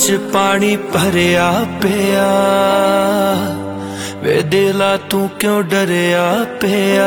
च पानी भरिया पिया वे दिला तू क्यों डरिया पिया।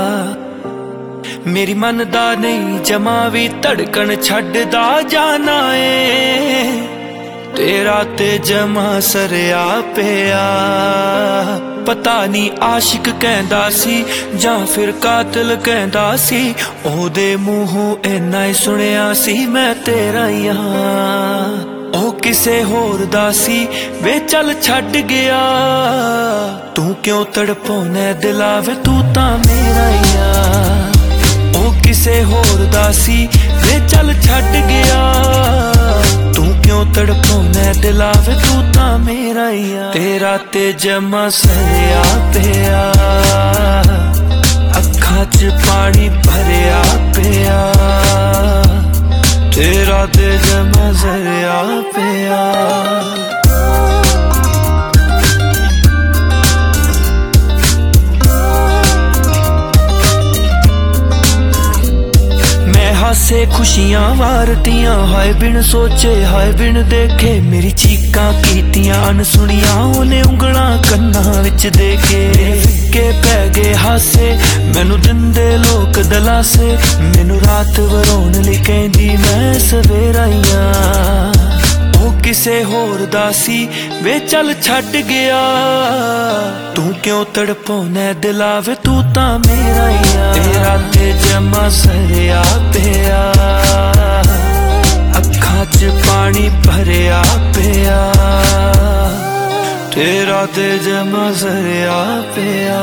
मेरी मनदा नहीं जमा भी धड़कन छड्डदा जाना है तेरा ते जमा सरिया पिया। पता नहीं आशिक कहंदा सी जां फिर कातिल कहंदा सी ओदे मूहों इन्ना ही सुनिया सी मैं तेरा ही हां ओ किसे होर दा सी वे चल छड्ड गया तू क्यों तड़पाउणे दिला वे तू तां मेरा ही हां ओ किसे होर दा सी वे चल छड्ड गया तू क्यों तड़पाउणे दिला वे तू तां मेरा ही हां। तेरा ते जमा सरिया पिया अखां च पानी भरिया पिया तेरा ते जमा सरिया पिया। हासे खुशियां वारतियां हाय बिन सोचे हाय बिन देखे मेरी चीकां कीतियां अनसुनियां ओने उंगलां कन्नां विच देके फिक्के पै गए हासे मैनू दिंदे लोक दलासे मैनू रात वरोण लई कहंदी मैं सवेरा ही आं ओ किसे होर दा सी वे चल छड्ड गया तू क्यों तड़पाउणे दिला वे तू तां मेरा ही हां। तेरा ते जमा सरिया पिया अखां च पानी भरिया पिया तेरा ते जमा सरिया पिया।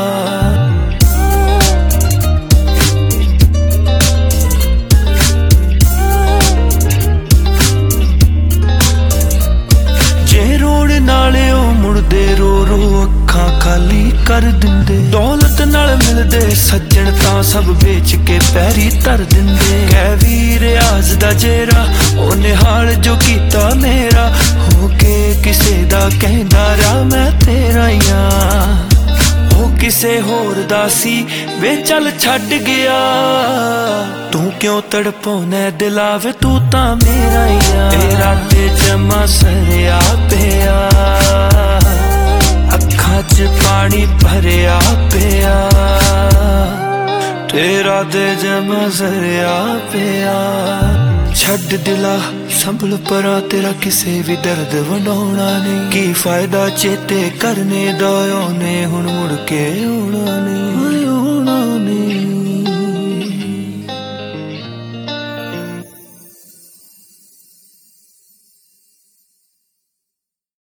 नाले ओ मुड़दे रो रो अखां खाली कर दिंदे दौलत नाल मिलदे सज्जन तां सब बेच के पैरी धर दिंदे कै वीर आज दा जेरा ओ निहाल जो कीता मेरा हो के किसे दा कहंदा रा मैं तेरा ही हां ओ किसे होर दा सी वे चल छड्ड गया तू क्यों तड़पाउणे दिला वे तू तां मेरा ही हां। तेरा ते जमा सरिया पिया अखां च पानी भरिया पिया तेरा ते जमा सरिया पिया। छड्ड दिला संभल परा तेरा किसे भी दर्द वंडाउणा नहीं की फायदा चेते करने दा ओने हुण मुड़ के आउणा नहीं।